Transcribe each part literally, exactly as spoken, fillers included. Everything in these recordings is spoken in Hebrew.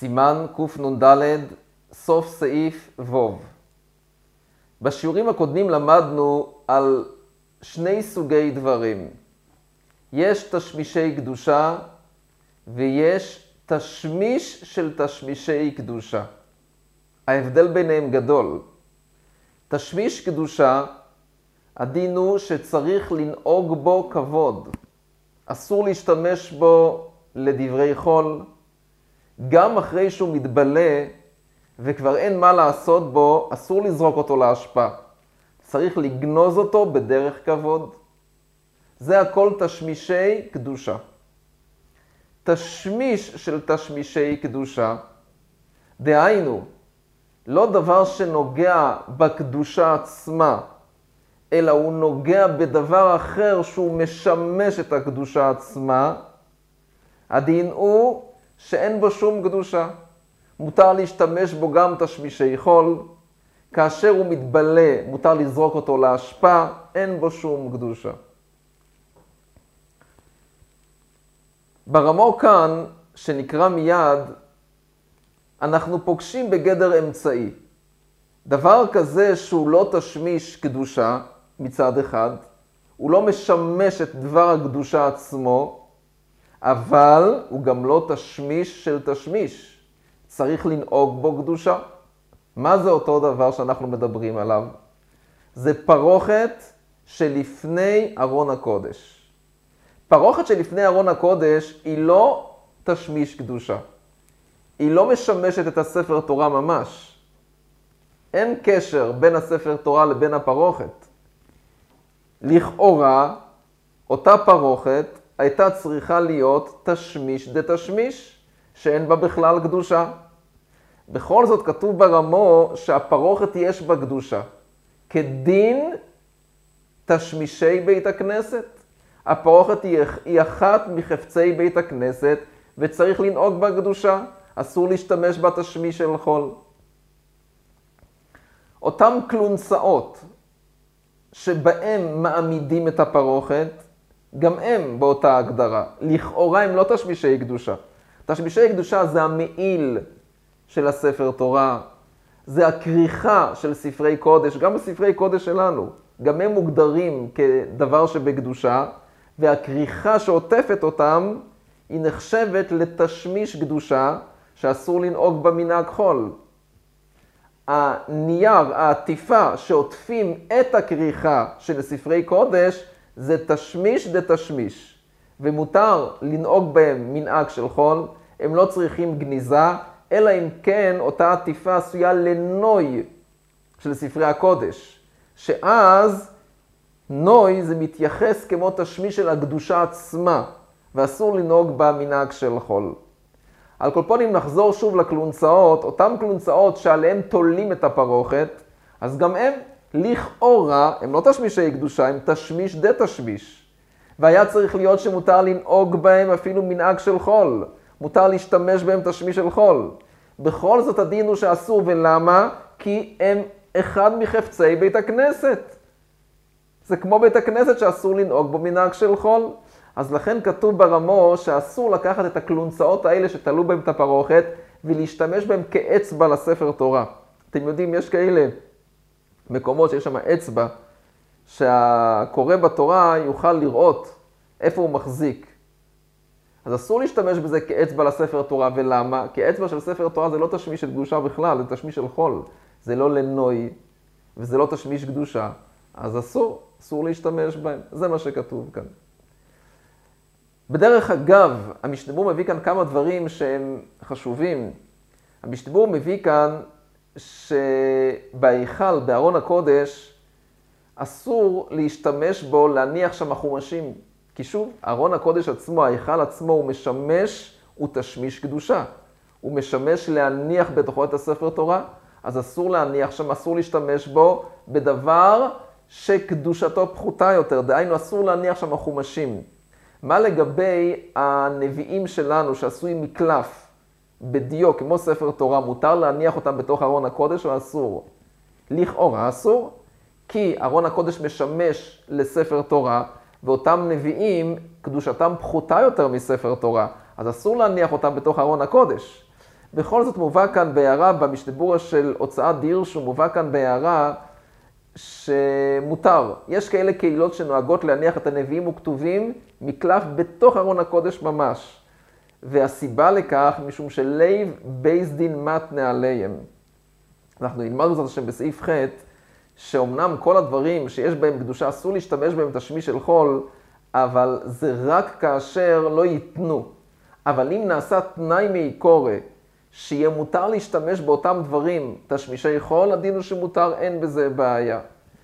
סימן קנ"ד, סוף סעיף ווב. בשיעורים הקודמים למדנו על שני סוגי דברים. יש תשמישי קדושה ויש תשמיש של תשמישי קדושה. ההבדל ביניהם גדול. תשמיש קדושה, הדין הוא שצריך לנהוג בו כבוד. אסור להשתמש בו לדברי חול. גם אחרי שהוא מתבלה וכבר אין מה לעשות בו, אסור לזרוק אותו להשפעה. צריך לגנוז אותו בדרך כבוד. זה הכל תשמישי קדושה. תשמיש של תשמישי קדושה, דהיינו, לא דבר שנוגע בקדושה עצמה, אלא הוא נוגע בדבר אחר שהוא משמש את הקדושה עצמה, הדין הוא שאין בו שום קדושה. מותר להשתמש בו גם תשמישי חול, כאשר הוא מתבלה מותר לזרוק אותו להשפעה, אין בו שום קדושה. ברמו כאן, שנקרא מיד, אנחנו פוגשים בגדר אמצעי. דבר כזה שהוא לא תשמיש קדושה מצד אחד, הוא לא משמש את דבר הקדושה עצמו, אבל הוא גם לא תשמיש של תשמיש. צריך לנהוג בו קדושה. מה זה אותו דבר שאנחנו מדברים עליו? זה פרוכת שלפני ארון הקודש. פרוכת שלפני ארון הקודש היא לא תשמיש קדושה. היא לא משמשת את הספר תורה ממש. אין קשר בין הספר תורה לבין הפרוכת. לכאורה, אותה פרוכת הייתה צריכה להיות תשמיש דתשמיש, שאין בה בכלל קדושה. בכל זאת כתוב ברמו שהפרוכת יש בה קדושה. כדין תשמישי בית הכנסת. הפרוכת היא אחת מחפצי בית הכנסת וצריך לנהוג בה קדושה. אסור להשתמש בה תשמיש של חול. אותם קלונסאות שבהם מעמידים את הפרוכת, גם הם באותה הגדרה. לכאורה הם לא תשמישי קדושה. תשמישי קדושה זה המעיל של הספר תורה, זה הכריכה של ספרי קודש, גם בספרי קודש שלנו. גם הם מוגדרים כדבר שבקדושה, והכריכה שעוטפת אותם היא נחשבת לתשמיש קדושה, שאסור לנהוג במנהג חול. הנייר, העטיפה שעוטפים את הכריכה של ספרי קודש, זה תשמיש דתשמיש. ומותר לנהוג בהם מנהג של חול, הם לא צריכים גניזה, אלא אם כן אותה עטיפה עשויה לנוי של ספרי הקודש. שאז נוי זה מתייחס כמו תשמיש של הקדושה עצמה, ואסור לנהוג במנהג של חול. על כל פנים נחזור שוב לקלונסאות, אותם קלונסאות שעליהם תולים את הפרוכת, אז גם הם לכאורה, הם לא תשמישי קדושה, הם תשמיש דתשמיש. והיה צריך להיות שמותר לנהוג בהם אפילו מנהג של חול. מותר להשתמש בהם תשמיש של חול. בכל זאת הדין הוא שאסור, ולמה? כי הם אחד מחפצי בית הכנסת. זה כמו בית הכנסת שאסור לנהוג בו מנהג של חול. אז לכן כתוב ברמו שאסור לקחת את הקלונסאות האלה שתלו בהם את הפרוכת ולהשתמש בהם כאצבע לספר תורה. אתם יודעים, יש כאלה מקומות שיש שם אצבע שהקורא בתורה יוכל לראות איפה הוא מחזיק. אז אסור להשתמש בזה כאצבע לספר תורה, ולמה? כי אצבע של ספר תורה זה לא תשמיש של קדושה בכלל, זה תשמיש של חול. זה לא לנוי וזה לא תשמיש קדושה. אז אסור, אסור להשתמש בהם. זה מה שכתוב כאן. בדרך אגב, המשנה ברורה מביא כאן כמה דברים שהם חשובים. המשנה ברורה מביא כאן שבהיכל, בארון הקודש, אסור להשתמש בו, להניח שם חומשים. כי שוב, ארון הקודש עצמו, ההיכל עצמו, הוא משמש, הוא תשמיש קדושה. הוא משמש להניח בתוכו את הספר תורה, אז אסור להניח שם, אסור להשתמש בו בדבר שקדושתו פחותה יותר. דהיינו, אסור להניח שם חומשים. מה לגבי הנביאים שלנו שעשוי מקלף בדיו, כמו ספר תורה, מותר להניח אותם בתוך ארון הקודש או אסור? לכאורה אסור, כי ארון הקודש משמש לספר תורה, ואותם נביאים, קדושתם פחותה יותר מספר תורה, אז אסור להניח אותם בתוך ארון הקודש. בכל זאת מובא כאן בהערה, במשנה ברורה של הוצאת דירשו, מובא כאן בהערה שמותר. יש כאלה קהילות שנוהגות להניח את הנביאים וכתובים מקלף בתוך ארון הקודש ממש. והסיבה לכך, משום שלב בייס דין מתנה עליהם. אנחנו נלמד בזאת השם בסעיף ח' שאומנם כל הדברים שיש בהם קדושה אסור להשתמש בהם תשמיש של חול, אבל זה רק כאשר לא ייתנו. אבל אם נעשה תנאי מעיקורי, שיהיה מותר להשתמש באותם דברים תשמישי חול, הדין הוא שמותר, אין בזה בעיה.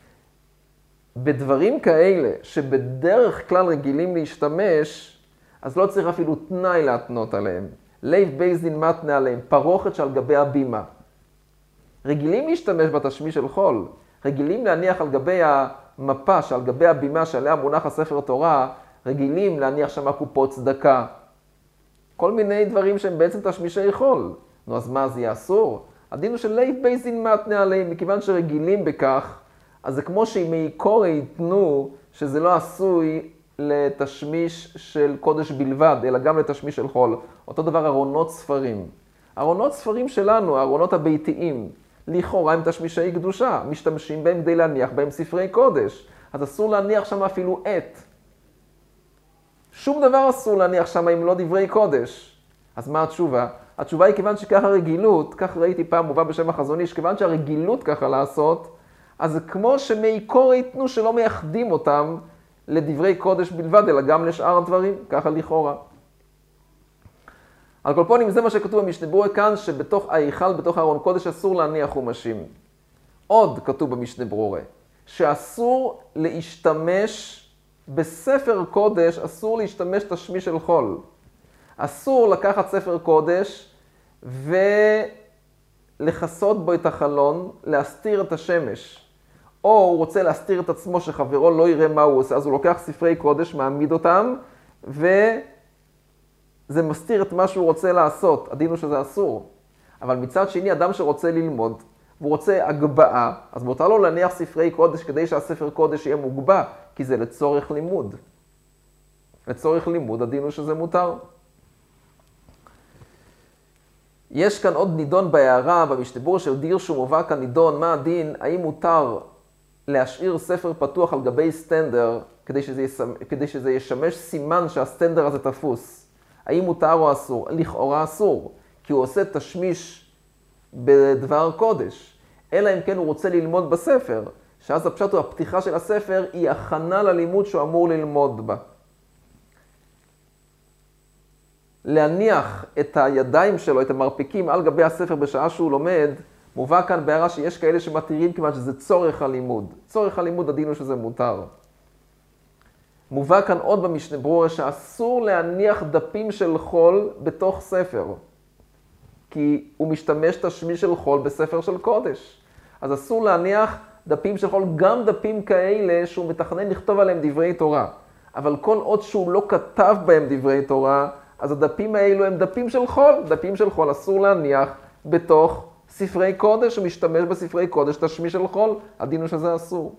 בדברים כאלה שבדרך כלל רגילים להשתמש, אז לא צריך אפילו תנאי להתנות עליהם. לב בייס דין מתנה עליהם, פרוכת שעל גבי הבימה. רגילים להשתמש בתשמיש של חול, רגילים להניח על גבי המפה שעל גבי הבימה שעליה מונח הספר תורה, רגילים להניח שם קופות צדקה. כל מיני דברים שהם בעצם תשמישי חול. נו, אז מה, זה יהיה אסור? הדין הוא של לב בייס דין מתנה עליהם, מכיוון שרגילים בכך, אז זה כמו שאם מעיקור ייתנו שזה לא עשוי לתשמיש של קודש בלבד, אלא גם לתשמיש של חול. אותו דבר ארונות ספרים. ארונות ספרים שלנו, הארונות הביתיים, לכאורה הם תשמישי קדושה, משתמשים בהם כדי להניח בהם ספרי קודש. אז אסור להניח שם אפילו עת. שום דבר אסור להניח שם אם לא דברי קודש. אז מה התשובה? התשובה היא כיוון שככה רגילות, כך ראיתי פעם מובא בשם החזון איש, כיוון שהרגילות ככה לעשות, אז זה כמו שמעיקור ייתנו שלא מייחדים אותם לדברי קודש בלבד, אלא גם לשאר הדברים, ככה לכאורה. על כל פנים, זה מה שכתוב במשנה ברורה כאן, שבתוך ההיכל, בתוך הארון קודש, אסור להניח חומשים. עוד כתוב במשנה ברורה, שאסור להשתמש בספר קודש, אסור להשתמש תשמיש של חול. אסור לקחת ספר קודש ולחסות בו את החלון, להסתיר את השמש. או הוא רוצה להסתיר את עצמו שחברו לא יראה מה הוא עושה, אז הוא לוקח ספרי קודש, מעמיד אותם, וזה מסתיר את מה שהוא רוצה לעשות. הדין הוא שזה אסור. אבל מצד שני, אדם שרוצה ללמוד, והוא רוצה הגבעה, אז מותר לו להניח ספרי קודש כדי שהספר קודש יהיה מוגבע, כי זה לצורך לימוד. לצורך לימוד, הדין הוא שזה מותר. יש כאן עוד נידון בהערה, במשנה ברורה של דירשו מובא כאן נידון, מה הדין, האם מותר להשאיר ספר פתוח על גבי סטנדר, כדי שזה, ישמש, כדי שזה ישמש סימן שהסטנדר הזה תפוס. האם מותר או אסור? לכאורה אסור, כי הוא עושה תשמיש בדבר קודש. אלא אם כן הוא רוצה ללמוד בספר, שאז הפשט הוא הפתיחה של הספר היא הכנה ללימוד שהוא אמור ללמוד בה. להניח את הידיים שלו, את המרפקים על גבי הספר בשעה שהוא לומד, מובא כאן בהערה שיש כאלה שמתירים כיוון שזה צורך הלימוד. צורך הלימוד הדין הוא שזה מותר. מובא כאן עוד במשנה ברורה שאסור להניח דפים של חול בתוך ספר, כי הוא משתמש תשמיש של חול בספר של קודש. אז אסור להניח דפים של חול, גם דפים כאלה שהוא מתכנן לכתוב עליהם דברי תורה. אבל כל עוד שהוא לא כתב בהם דברי תורה, אז הדפים האלו הם דפים של חול. דפים של חול אסור להניח בתוך ספרי קודש, הוא משתמש בספרי קודש תשמיש של חול, הדין הוא שזה אסור.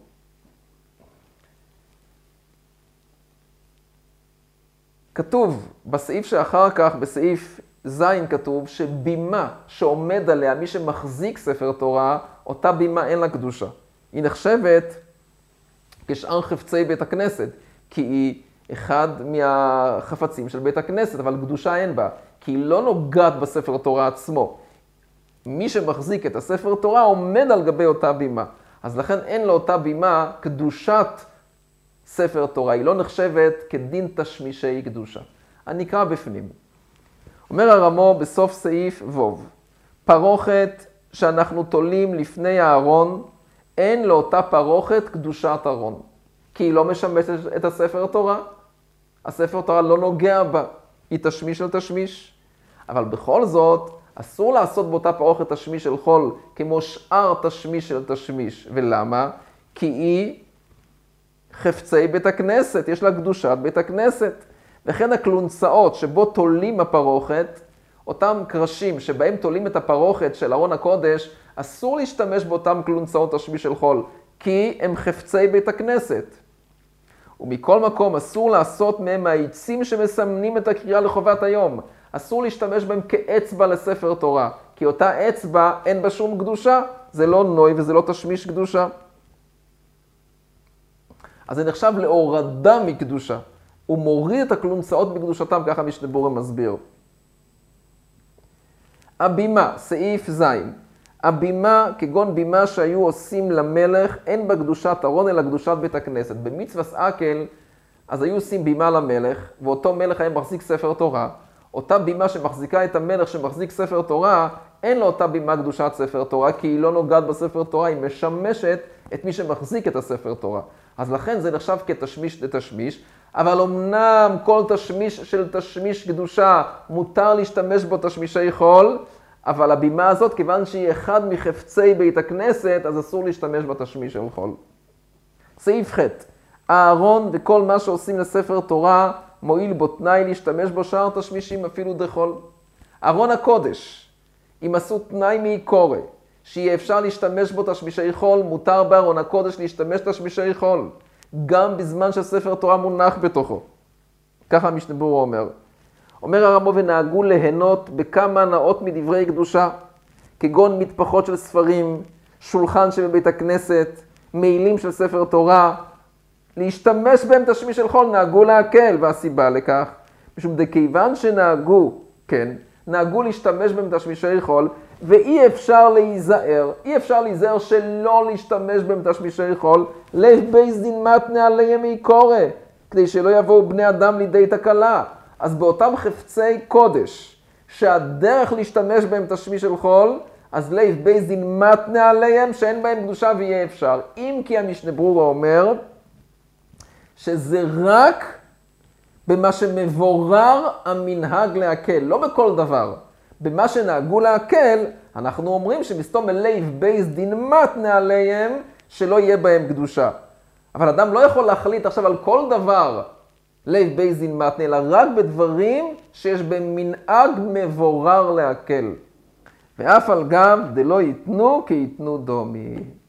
כתוב בסעיף שאחר כך, בסעיף זין כתוב, שבימה שעומד עליה מי שמחזיק ספר תורה, אותה בימה אין לה קדושה. היא נחשבת כשאר חפצי בית הכנסת, כי היא אחד מהחפצים של בית הכנסת, אבל קדושה אין בה, כי היא לא נוגעת בספר תורה עצמו. מי שמחזיק את הספר תורה עומד על גבי אותה בימה. אז לכן אין לאותה בימה קדושת ספר תורה. היא לא נחשבת כדין תשמישי קדושה. אני אקרא בפנים. אומר הרמו בסוף סעיף ווב, פרוכת שאנחנו תולים לפני הארון, אין לאותה פרוכת קדושת ארון. כי היא לא משמשת את הספר תורה. הספר תורה לא נוגע בה. היא תשמיש של תשמיש. אבל בכל זאת, אסור לעשות באותה פרוכת תשמיש של חול כמו שאר תשמיש של תשמיש. ולמה? כי היא חפצי בית הכנסת, יש לה קדושת בית הכנסת. וכן הקלונצאות שבו תולים הפרוכת, אותם קרשים שבהם תולים את הפרוכת של ארון הקודש, אסור להשתמש באותם קלונצאות תשמיש של חול, כי הם חפצי בית הכנסת. ומכל מקום אסור לעשות מהם העצים שמסמנים את הקריאה לחובת היום. אסור להשתמש בהם כאצבע לספר תורה, כי אותה אצבע אין בה שום קדושה, זה לא נוי וזה לא תשמיש קדושה. אז זה נחשב להורדה מקדושה. הוא מוריד את הכלונסאות בקדושתם, ככה משנה ברורה מסביר. הבימה, סעיף זין. הבימה, כגון בימה שהיו עושים למלך, אין בה קדושת ארון אלא קדושת בית הכנסת. במצוות אקל, אז היו עושים בימה למלך, ואותו מלך היה מחזיק ספר תורה. אותה בימה שמחזיקה את המלך שמחזיק ספר תורה, אין לו אותה בימה קדושת ספר תורה, כי היא לא נוגעת בספר תורה, היא משמשת את מי שמחזיק את הספר תורה. אז לכן זה נחשב כתשמיש לתשמיש, אבל אמנם כל תשמיש של תשמיש קדושה מותר להשתמש בו תשמישי חול, אבל הבימה הזאת, כיוון שהיא אחד מחפצי בית הכנסת, אז אסור להשתמש בתשמיש של חול. סעיף ח' הארון וכל מה שעושים לספר תורה, מועיל בו תנאי להשתמש בו שאר תשמישים אפילו דחול. ארון הקודש, אם עשו תנאי מעיקורי, שיהיה אפשר להשתמש בו תשמישי חול, מותר בארון הקודש להשתמש תשמישי חול, גם בזמן שספר תורה מונח בתוכו. ככה המשנה ברורה אומר. אומר הרמב"ם, ונהגו ליהנות בכמה הנאות מדברי קדושה, כגון מטפחות של ספרים, שולחן של בית הכנסת, מעילים של ספר תורה, להשתמש בהם תשמיש של חול, נהגו להקל, והסיבה לכך, משום דכיוון שנהגו, כן, נהגו להשתמש בהם תשמישי חול, ואי אפשר להיזהר, אי אפשר להיזהר שלא להשתמש בהם תשמישי חול, לב בייס דין מתנה עליהם מעיקורא, כדי שלא יבואו בני אדם לידי תקלה. אז באותם חפצי קודש, שהדרך להשתמש בהם תשמיש של חול, אז לב בייס דין מתנה עליהם, שאין בהם קדושה ויהיה אפשר. אם כי המשנה ברורה אומר, שזה רק במה שמבורר המנהג להקל, לא בכל דבר. במה שנהגו להקל, אנחנו אומרים שמסתום לב בייס דין מתנה עליהם, שלא יהיה בהם קדושה. אבל אדם לא יכול להחליט עכשיו על כל דבר לב בייס דין מתנה, אלא רק בדברים שיש בהם מנהג מבורר להקל. ואף על גב דלא ייתנו כי ייתנו דומי.